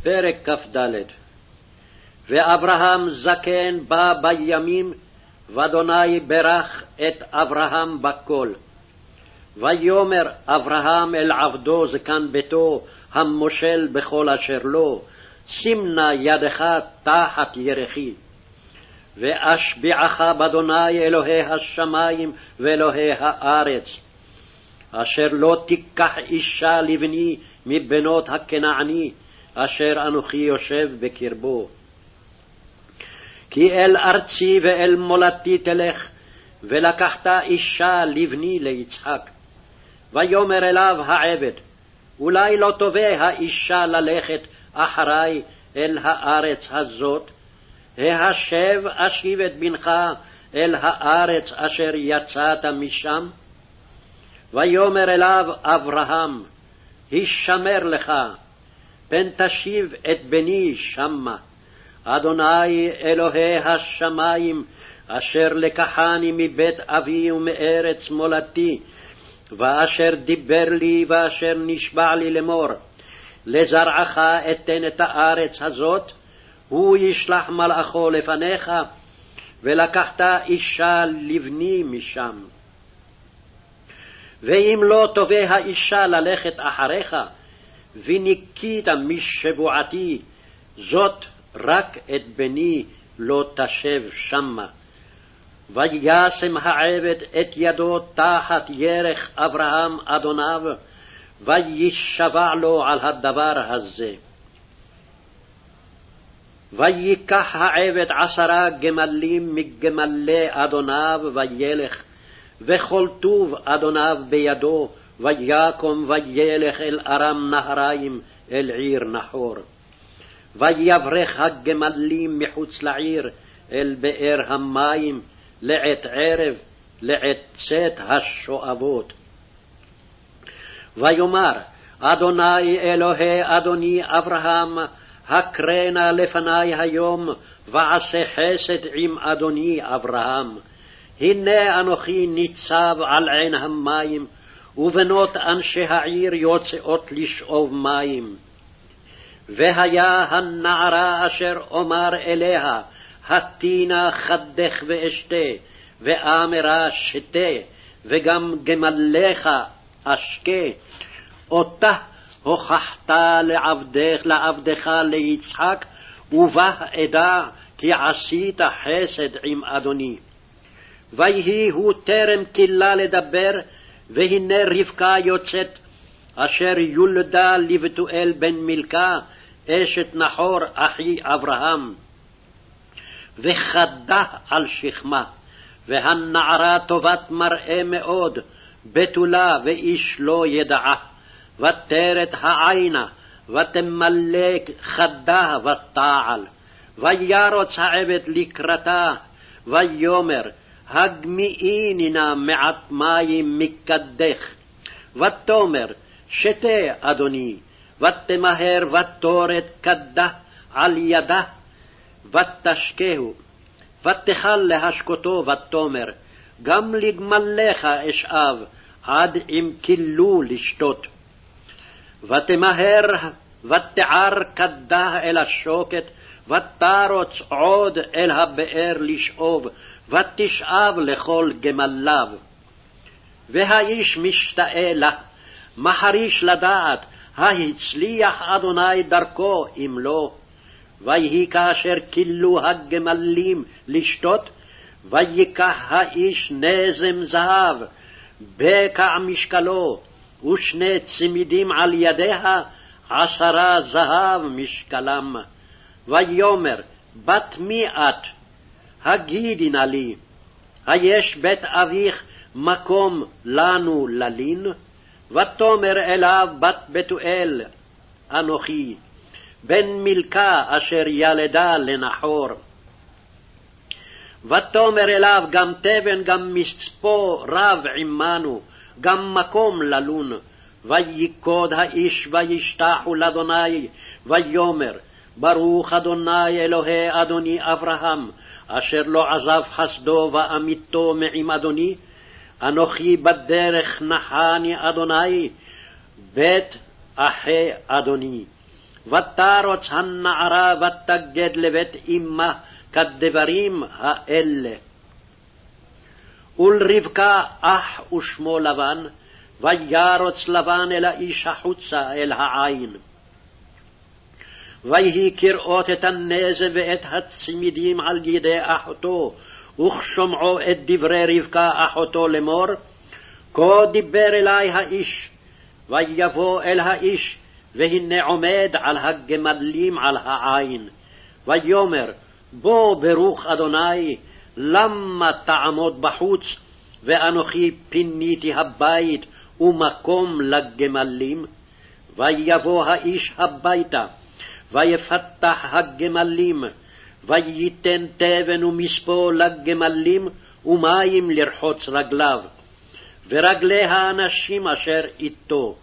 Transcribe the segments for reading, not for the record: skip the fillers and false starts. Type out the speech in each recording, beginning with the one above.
פרק כ"ד. ואברהם זקן בא בימים, ואדוני ברך את אברהם בכל. ויאמר אברהם אל עבדו זקן ביתו, המושל בכל אשר לו, שים נא ידך תחת ירכי. ואשביעך באדוני אלוהי השמים ואלוהי הארץ, אשר לא תיקח אישה לבני מבנות הכנעני, אשר אנוכי יושב בקרבו. כי אל ארצי ואל מולדתי תלך, ולקחת אישה לבני ליצחק. ויאמר אליו העבד, אולי לא תובע האישה ללכת אחרי אל הארץ הזאת? ההשב אשיב את בנך אל הארץ אשר יצאת משם? ויאמר אליו אברהם, הישמר לך, פן תשיב את בני שמה. אדוני אלוהי השמים, אשר לקחני מבית אבי ומארץ מולדתי, ואשר דיבר לי ואשר נשבע לי לאמור, לזרעך אתן את הארץ הזאת, הוא ישלח מלאכו לפניך, ולקחת אישה לבני משם. ואם לא תובע האישה ללכת אחריך, וניקית משבועתי, זאת רק את בני לא תשב שמה. וישם העבד את ידו תחת ירך אברהם אדוניו, וישבע לו על הדבר הזה. ויקח העבד 10 גמלים מגמלי אדוניו וילך, וכל טוב אדוניו בידו, ויקום וילך אל ארם נהריים, אל עיר נחור. ויברך הגמלים מחוץ לעיר, אל באר המים, לעת ערב, לעת צאת השואבות. ויאמר, אדוני אלוהי אדוני אברהם, הקרנה לפני היום, ועשה חסד עם אדוני אברהם. הנה אנוכי ניצב על עין המים, ובנות אנשי העיר יוצאות לשאוב מים. והיה הנערה אשר אומר אליה, התינה חדך ואשתה, ואמרה שתה, וגם גמליך אשקה, אותה הוכחת לעבדך ליצחק, ובה אדע כי עשית חסד עם אדוני. ויהי הוא טרם כלה לדבר, והנה רבקה יוצאת, אשר יולדה לבתואל בן מילכה, אשת נחור אחי אברהם, וחדה על שכמה. והנערה טובת מראה מאוד, בתולה ואיש לא ידעה, ותרת העינה, ותמלא חדה ותעל. וירוץ העבד לקראתה, ויאמר, הגמיאיני נא מעט מים מקדך. ותאמר, שתה אדוני, ותמהר ותורת קדה על ידה, ותשקהו. ותכל להשקותו, ותאמר, גם לגמליך אשאב, עד אם כילו לשתות. ותמהר ותער קדה אל השוקת, ותרוץ עוד אל הבאר לשאוב, ותשאב לכל גמליו. והאיש משתאה לה, מחריש לדעת, הצליח אדוני דרכו אם לא. ויהי כאשר כילו הגמלים לשתות, ויקח האיש נזם זהב, בקע משקלו, ושני צמידים על ידיה, 10 זהב משקלם. ויאמר, בת מי את? הגידי נא לי, היש בית אביך מקום לנו ללין? ותאמר אליו בת בתואל, אנוכי, בן מילכה אשר ילדה לנחור. ותאמר אליו, גם תבן גם מצפו רב עמנו, גם מקום ללון. ויקוד האיש וישתחו לאדוני, ויאמר, ברוך אדוני אלוהי אדוני אברהם, אשר לא עזב חסדו ואמיתו מעם אדוני. אנוכי בדרך נחני אדוני, בית אחי אדוני. ותרוץ הנערה ותגד לבית אמה כדברים האלה. ולרבקה אח ושמו לבן, וירוץ לבן אל האיש החוצה אל העין. ויהי כראות את הנזל ואת הצמידים על ידי אחותו, וכשומעו את דברי רבקה אחותו לאמור, כה דיבר אלי האיש. ויבוא אל האיש, והנה עומד על הגמלים על העין. ויאמר, בוא ברוך אדוני, למה תעמוד בחוץ, ואנוכי פיניתי הבית ומקום לגמלים? ויבוא האיש הביתה, ויפתח הגמלים, וייתן תבן ומספו לגמלים, ומים לרחוץ רגליו, ורגלי האנשים אשר איתו.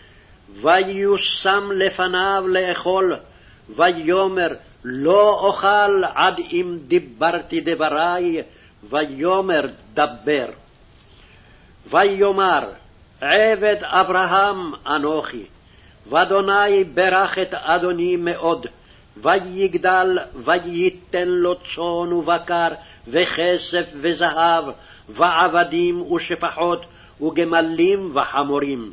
ויושם לפניו לאכול, ויאמר, לא אוכל עד אם דיברתי דברי, ויאמר, דבר. ויאמר, עבד אברהם אנוכי, ואדוני ברך את אדוני מאוד, ויגדל וייתן לו צאן ובקר וכסף וזהב ועבדים ושפחות וגמלים וחמורים.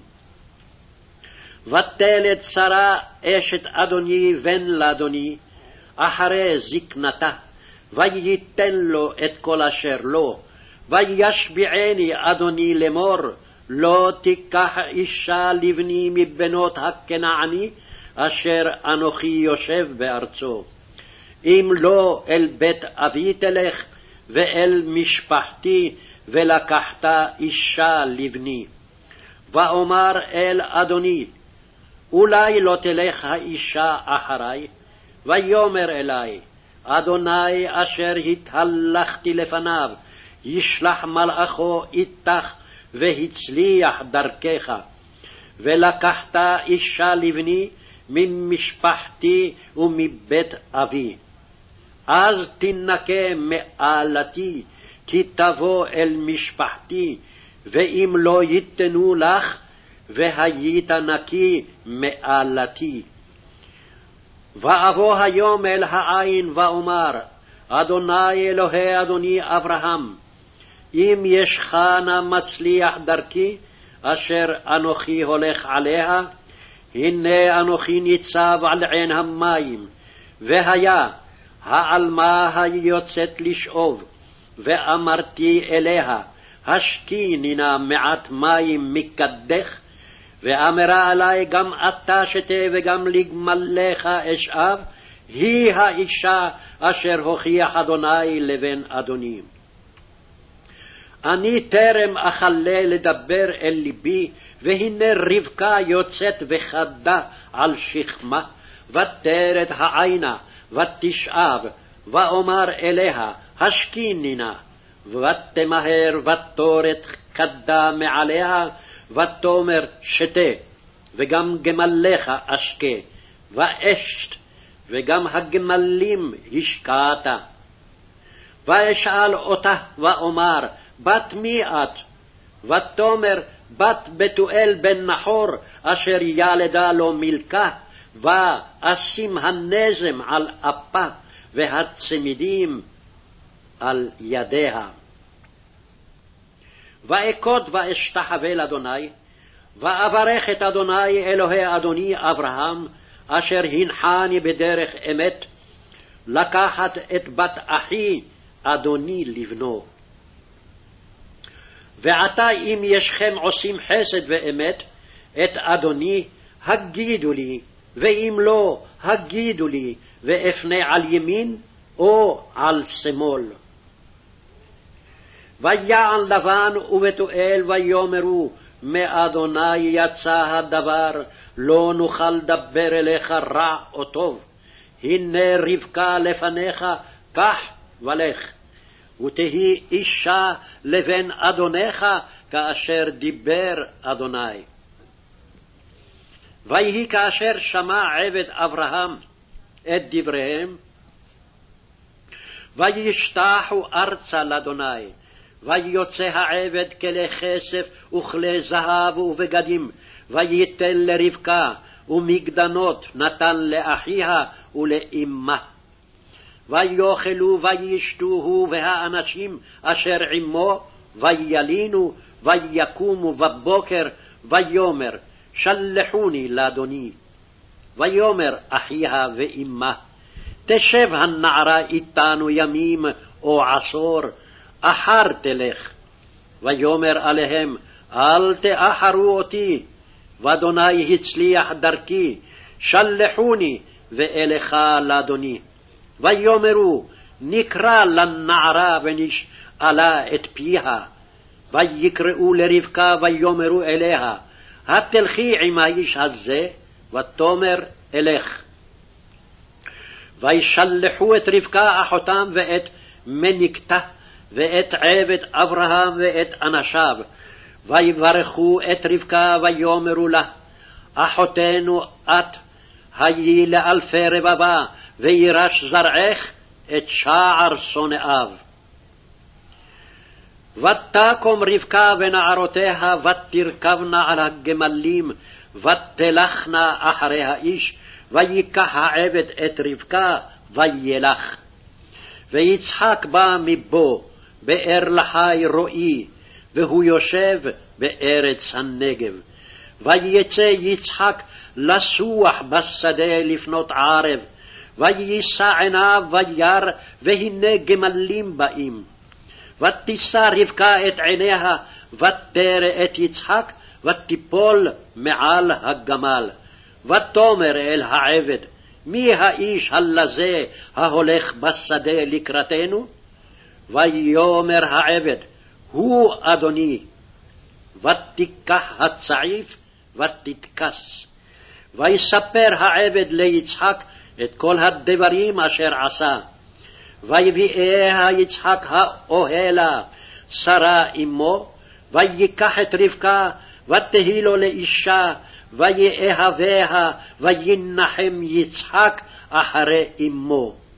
ותלד שרה אשת אדוני בן לאדוני אחרי זקנתה, וייתן לו את כל אשר לו. וישביעני אדוני לאמור, לא תיקח אישה לבני מבנות הכנעני אשר אנוכי יושב בארצו. אם לא אל בית אבי תלך, ואל משפחתי, ולקחת אישה לבני. ואומר אל אדוני, אולי לא תלך האישה אחרי? ויאמר אלי, אדוני אשר התהלכתי לפניו, ישלח מלאכו איתך, והצליח דרכך. ולקחת אישה לבני ממשפחתי ומבית אבי. אז תנקה מעלתי, כי תבוא אל משפחתי, ואם לא ייתנו לך, והיית נקי מעלתי. ואבוא היום אל העין ואומר, אדוני אלוהי אדוני אברהם, אם ישך נא מצליח דרכי, אשר אנוכי הולך עליה, הנה אנוכי ניצב על עין המים, והיה העלמה היוצאת לשאוב, ואמרתי אליה, השקיני נא מעט מים מקדך, ואמרה עלי, גם אתה שתה וגם לגמליך אשאב, היא האישה אשר הוכיח אדוני לבן אדוני. אני טרם אכלה לדבר אל ליבי, והנה רבקה יוצאת וחדה על שכמה, ותרד העינה, ותשאב, ואומר אליה, השקיני נא, ותמהר ותורת כדה מעליה, ותאמר שתה, וגם גמליך אשקה, ואשת, וגם הגמלים השקעת. ואשאל אותה ואומר, בת מי את? ותאמר, בת בתואל בן נחור, אשר ילדה לו מלכה, ואשים הנזם על אפה, והצמידים על ידיה. ואכות ואשתחווה לאדוני, ואברך את אדוני אלוהי אדוני אברהם, אשר הנחני בדרך אמת, לקחת את בת אחי אדוני לבנו. ועתה אם ישכם עושים חסד ואמת, את אדוני הגידו לי, ואם לא הגידו לי, ואפנה על ימין או על שמאל. ויען לבן ובתואל ויאמרו, מאדוני יצא הדבר, לא נוכל דבר אליך רע או טוב. הנה רבקה לפניך, קח ולך, ותהי אישה לבן אדונך, כאשר דיבר אדוני. ויהי כאשר שמע עבד אברהם את דבריהם, וישתחו ארצה לאדוני. ויוצא העבד כלי כסף וכלי זהב ובגדים, וייתן לרבקה, ומגדנות נתן לאחיה ולאמה. ויאכלו וישתו הוא והאנשים אשר עמו, וילינו, ויקומו בבוקר, ויאמר שלחוני לאדוני. ויאמר אחיה ואמה, תשב הנערה איתנו ימים או עשור, אחר תלך. ויאמר עליהם, אל תאחרו אותי, ואדוני הצליח דרכי, שלחוני ואלך לאדוני. ויאמרו, נקרא לנערה ונשאלה את פיה. ויקראו לרבקה ויאמרו אליה, התלכי עם האיש הזה? ותאמר אלך. וישלחו את רבקה אחותם ואת מניקתה ואת עבד אברהם ואת אנשיו, ויברכו את רבקה ויאמרו לה, אחותנו את, היי לאלפי רבבה, וירש זרעך את שער שונאיו. ותקום רבקה ונערותיה ותרכבנה על הגמלים, ותלכנה אחרי האיש, ויקח העבד את רבקה וילך. ויצחק בא מבו, באר לחי רועי, והוא יושב בארץ הנגב. ויצא יצחק לסוח בשדה לפנות ערב, ויישא עיניו וירא, והנה גמלים באים. ותישא רבקה את עיניה, ותרא את יצחק, ותיפול מעל הגמל. ותאמר אל העבד, מי האיש הלזה ההולך בשדה לקראתנו? ויאמר העבד, הוא אדוני. ותיקח הצעיף ותתכס. ויספר העבד ליצחק את כל הדברים אשר עשה. ויביאה יצחק האוהלה, שרה אמו, ויקח את רבקה, ותהי לו לאישה, ויאהביה, וינחם יצחק אחרי אמו.